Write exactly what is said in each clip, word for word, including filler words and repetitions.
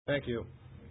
Thank you.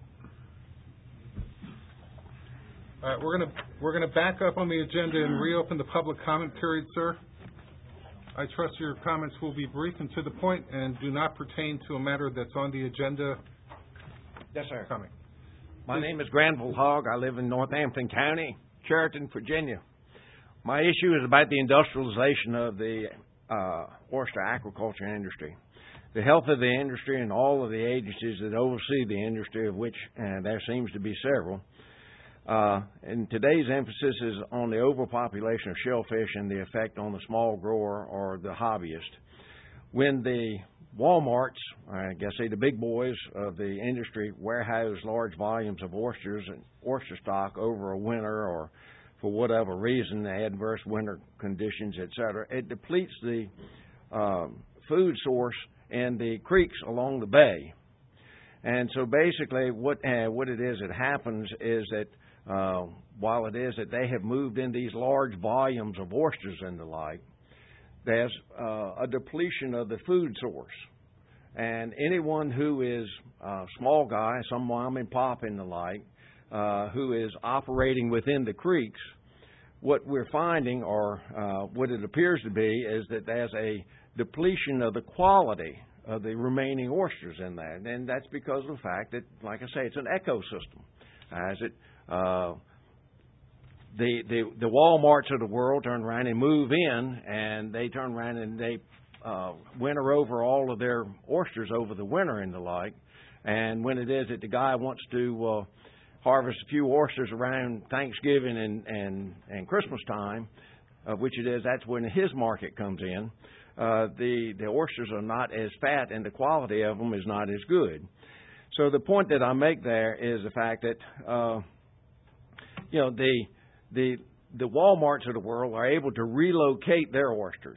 All right, we're going to we're going to back up on the agenda and reopen the public comment period, sir. I trust your comments will be brief and to the point and do not pertain to a matter that's on the agenda. Yes, sir. Coming. My Please. name is Granville Hogg. I live in Northampton County, Chariton, Virginia. My issue is about the industrialization of the uh, oyster aquaculture industry. The health of the industry and all of the agencies that oversee the industry, of which uh, there seems to be several. Uh, and today's emphasis is on the overpopulation of shellfish and the effect on the small grower or the hobbyist. When the Walmarts, I guess say the big boys of the industry, warehouse large volumes of oysters and oyster stock over a winter or for whatever reason, adverse winter conditions, et cetera, it depletes the uh, food source in the creeks along the bay. And so basically what uh, what it is that happens is that uh, while it is that they have moved in these large volumes of oysters and the like, there's uh, a depletion of the food source. And anyone who is a small guy, some mom and pop and the like, uh, who is operating within the creeks, what we're finding, or uh, what it appears to be, is that there's a depletion of the quality of the remaining oysters in there. And that's because of the fact that, like I say, it's an ecosystem. As it, uh, the, the the Walmarts of the world turn around and move in, and they turn around and they uh, winter over all of their oysters over the winter and the like. And when it is that the guy wants to uh, harvest a few oysters around Thanksgiving and, and, and Christmas time, uh, which it is, that's when his market comes in. Uh, the, the oysters are not as fat and the quality of them is not as good. So the point that I make there is the fact that, uh, you know, the, the, the Walmarts of the world are able to relocate their oysters.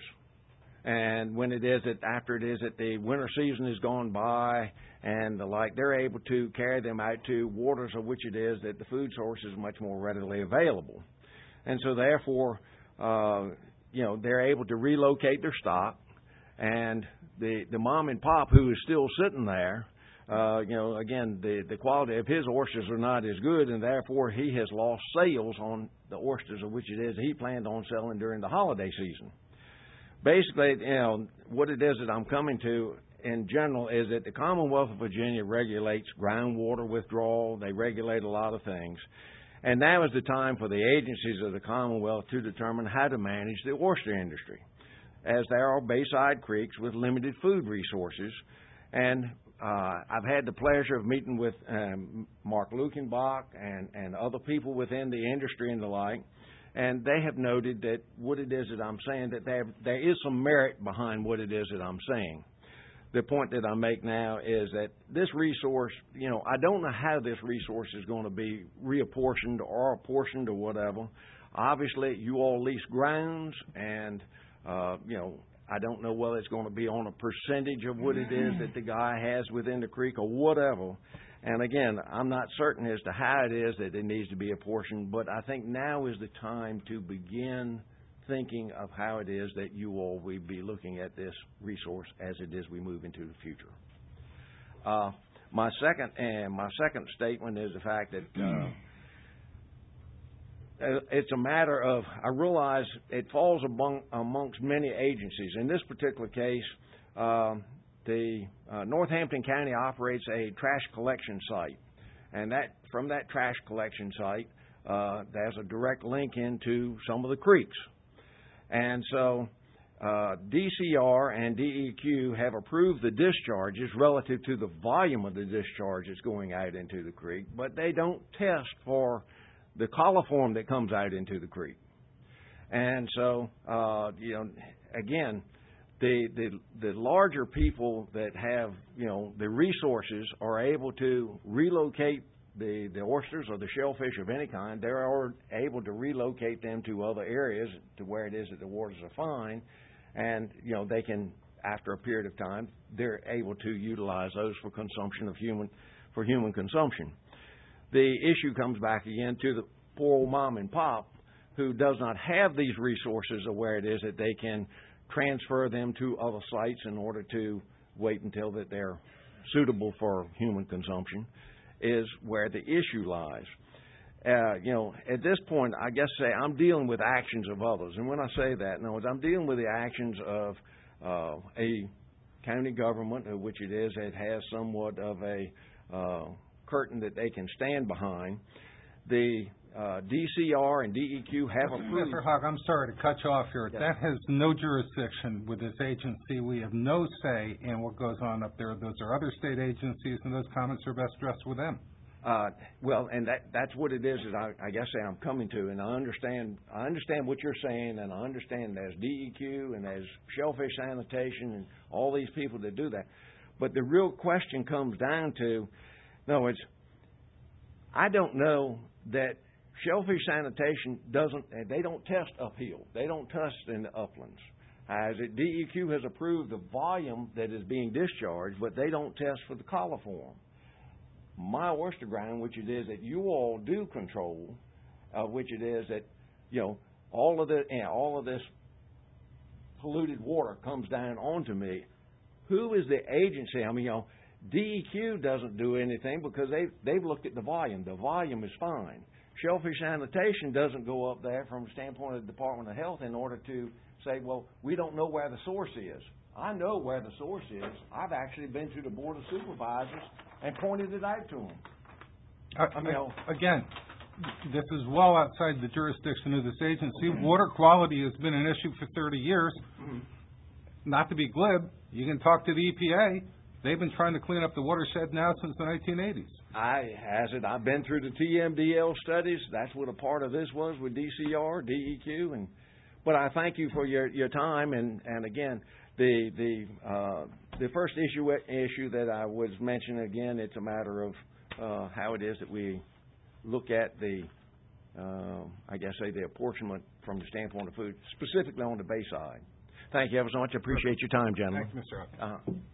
And when it is that after it is that the winter season is gone by and the like, they're able to carry them out to waters of which it is that the food source is much more readily available. And so therefore, uh, you know, they're able to relocate their stock, and the, the mom and pop who is still sitting there, uh, you know, again, the, the quality of his oysters are not as good, and therefore he has lost sales on the oysters of which it is he planned on selling during the holiday season. Basically, you know, what it is that I'm coming to in general is that the Commonwealth of Virginia regulates groundwater withdrawal. They regulate a lot of things. And now is the time for the agencies of the Commonwealth to determine how to manage the oyster industry, as there are bayside creeks with limited food resources. And uh, I've had the pleasure of meeting with um, Mark Lukenbach and, and other people within the industry and the like, and they have noted that what it is that I'm saying, that there, there is some merit behind what it is that I'm saying. The point that I make now is that this resource, you know, I don't know how this resource is going to be reapportioned or apportioned or whatever. Obviously, you all lease grounds, and, uh, you know, I don't know whether it's going to be on a percentage of what it is that the guy has within the creek or whatever. And again, I'm not certain as to how it is that it needs to be apportioned, but I think now is the time to begin thinking of how it is that you all will be looking at this resource as it is we move into the future. Uh, my second and my second statement is the fact that uh, it's a matter of, I realize it falls among, amongst many agencies. In this particular case, uh, the uh, Northampton County operates a trash collection site, and that from that trash collection site, uh, there's a direct link into some of the creeks. And so uh, D C R and D E Q have approved the discharges relative to the volume of the discharges going out into the creek, but they don't test for the coliform that comes out into the creek. And so, uh, you know, again, the, the the larger people that have, you know, the resources are able to relocate the, the oysters or the shellfish of any kind. They're able to relocate them to other areas to where it is that the waters are fine, and, you know, they can, after a period of time, they're able to utilize those for consumption of human, for human consumption. The issue comes back again to the poor old mom and pop who does not have these resources of where it is that they can transfer them to other sites in order to wait until that they're suitable for human consumption is where the issue lies. Uh, you know, at this point, I guess say I'm dealing with actions of others, and when I say that, in other words, I'm dealing with the actions of uh, a county government, uh, which it is, it has somewhat of a uh, curtain that they can stand behind. The uh, D C R and D E Q have approved. Mister Hogg, I'm sorry to cut you off here. Yes. That has no jurisdiction with this agency. We have no say in what goes on up there. Those are other state agencies, and those comments are best addressed with them. Uh, well, and that, that's what it is that I, I guess I'm coming to, and I understand I understand what you're saying, and I understand there's D E Q and there's Shellfish Sanitation and all these people that do that. But the real question comes down to, no, it's, I don't know that Shellfish Sanitation doesn't, they don't test uphill. They don't test in the uplands. As it, D E Q has approved the volume that is being discharged, but they don't test for the coliform. My oyster ground, which it is that you all do control, uh, which it is that, you know, all of the you know, all of this polluted water comes down onto me. Who is the agency? I mean, you know, D E Q doesn't do anything because they they've looked at the volume. The volume is fine. Shellfish Sanitation doesn't go up there from the standpoint of the Department of Health in order to say, well, we don't know where the source is. I know where the source is. I've actually been to the Board of Supervisors and pointed it out to them. I, I mean, I, again, this is well outside the jurisdiction of this agency. Water quality has been an issue for thirty years. Mm-hmm. Not to be glib, you can talk to the E P A. They've been trying to clean up the watershed now since the nineteen eighties. I has it. I've been through the T M D L studies. That's what a part of this was with D C R, D E Q, and but I thank you for your, your time. And, and again, the the uh, the first issue issue that I was mentioning again, it's a matter of uh, how it is that we look at the uh, I guess say the apportionment from the standpoint of food, specifically on the Bayside. Thank you ever so much. I appreciate your time, gentlemen. Thank you, Mister Hopkins. Uh-huh.